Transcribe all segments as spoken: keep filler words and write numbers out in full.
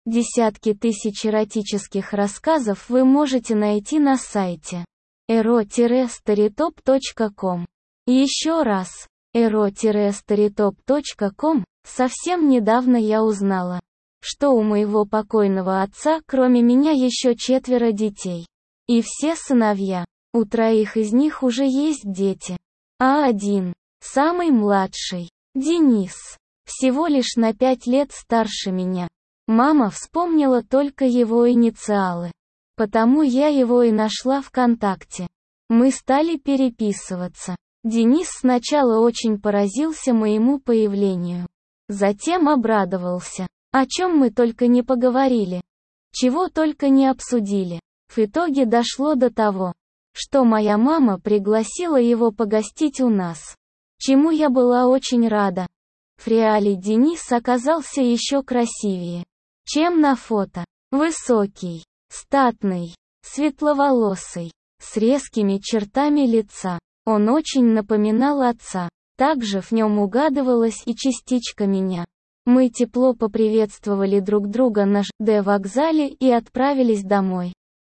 Десятки тысяч эротических рассказов вы можете найти на сайте эро старитоп точка ком. Еще раз, эро старитоп точка ком. Совсем недавно я узнала, что у моего покойного отца кроме меня еще четверо детей. И все сыновья. У троих из них уже есть дети. А один, самый младший, Денис, всего лишь на пять лет старше меня. Мама вспомнила только его инициалы. Потому я его и нашла ВКонтакте. Мы стали переписываться. Денис сначала очень поразился моему появлению. Затем обрадовался. О чем мы только не поговорили. Чего только не обсудили. В итоге дошло до того, что моя мама пригласила его погостить у нас. Чему я была очень рада. В реале Денис оказался еще красивее, чем на фото. Высокий, статный, светловолосый, с резкими чертами лица. Он очень напоминал отца. Также в нем угадывалась и частичка меня. Мы тепло поприветствовали друг друга на ЖД-вокзале и отправились домой.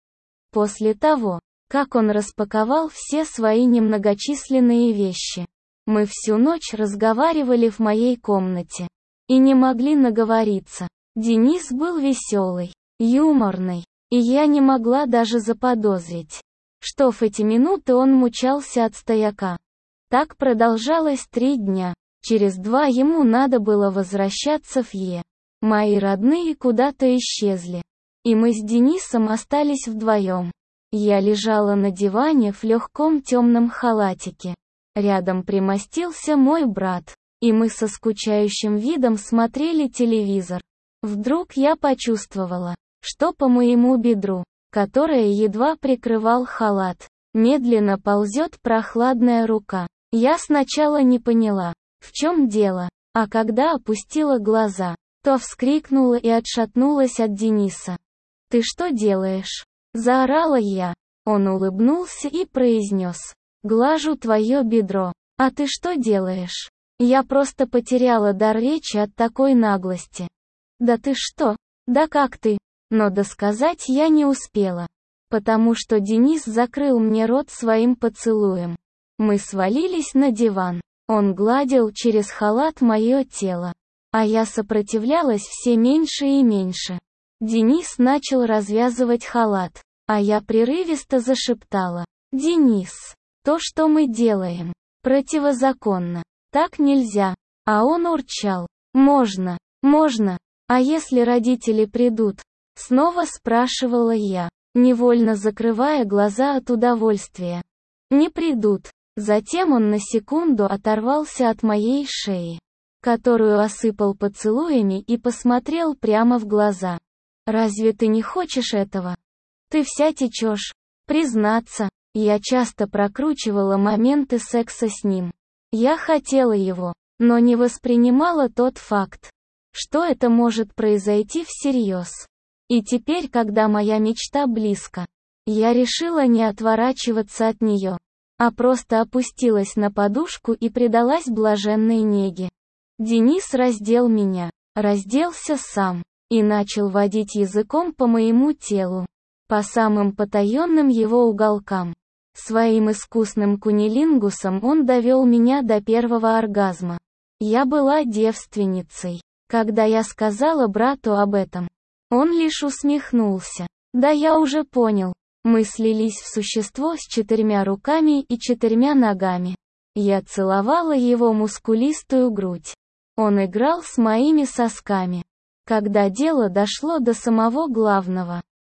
После того, как он распаковал все свои немногочисленные вещи, мы всю ночь разговаривали в моей комнате. И не могли наговориться. Денис был веселый, юморный, и я не могла даже заподозрить, что в эти минуты он мучался от стояка. Так продолжалось три дня. Через два ему надо было возвращаться в Е. Мои родные куда-то исчезли. И мы с Денисом остались вдвоем. Я лежала на диване в легком темном халатике. Рядом примостился мой брат. И мы со скучающим видом смотрели телевизор. Вдруг я почувствовала, что по моему бедру, которое едва прикрывал халат, медленно ползет прохладная рука. Я сначала не поняла, в чем дело, а когда опустила глаза, то вскрикнула и отшатнулась от Дениса. «Ты что делаешь?» – заорала я. Он улыбнулся и произнес: «Глажу твое бедро. А ты что делаешь?» Я просто потеряла дар речи от такой наглости. «Да ты что? Да как ты?» Но досказать я не успела, потому что Денис закрыл мне рот своим поцелуем. Мы свалились на диван. Он гладил через халат мое тело, а я сопротивлялась все меньше и меньше. Денис начал развязывать халат, а я прерывисто зашептала: «Денис, то, что мы делаем, противозаконно. Так нельзя». А он урчал: «Можно, можно. А если родители придут?» Снова спрашивала я, невольно закрывая глаза от удовольствия. «Не придут». Затем он на секунду оторвался от моей шеи, которую осыпал поцелуями, и посмотрел прямо в глаза. «Разве ты не хочешь этого? Ты вся течешь». Признаться, я часто прокручивала моменты секса с ним. Я хотела его, но не воспринимала тот факт, что это может произойти всерьез. И теперь, когда моя мечта близко, я решила не отворачиваться от нее, а просто опустилась на подушку и предалась блаженной неге. Денис раздел меня, разделся сам, и начал водить языком по моему телу, по самым потаенным его уголкам. Своим искусным кунилингусом он довел меня до первого оргазма. Я была девственницей, когда я сказала брату об этом. Он лишь усмехнулся. Да я уже понял. Мы слились в существо с четырьмя руками и четырьмя ногами. Я целовала его мускулистую грудь. Он играл с моими сосками. Когда дело дошло до самого главного,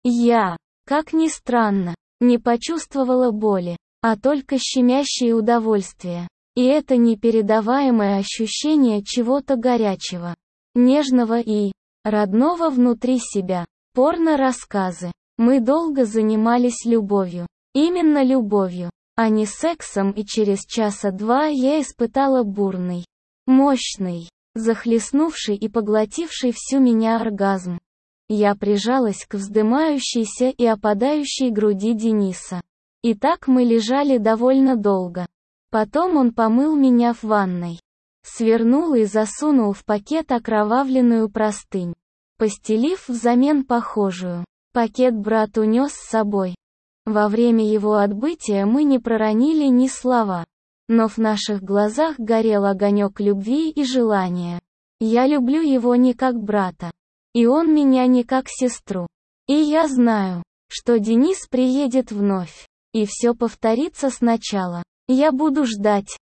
я, как ни странно, не почувствовала боли, а только щемящее удовольствие. И это непередаваемое ощущение чего-то горячего, нежного и родного внутри себя. Порно-рассказы. Мы долго занимались любовью. Именно любовью, а не сексом, и через часа два я испытала бурный, мощный, захлестнувший и поглотивший всю меня оргазм. Я прижалась к вздымающейся и опадающей груди Дениса. И так мы лежали довольно долго. Потом он помыл меня в ванной. Свернул и засунул в пакет окровавленную простынь. постелив взамен похожую. Пакет брат унес с собой. Во время его отбытия мы не проронили ни слова. Но в наших глазах горел огонек любви и желания. Я люблю его не как брата. И он меня не как сестру. И я знаю, что Денис приедет вновь. И все повторится сначала. Я буду ждать.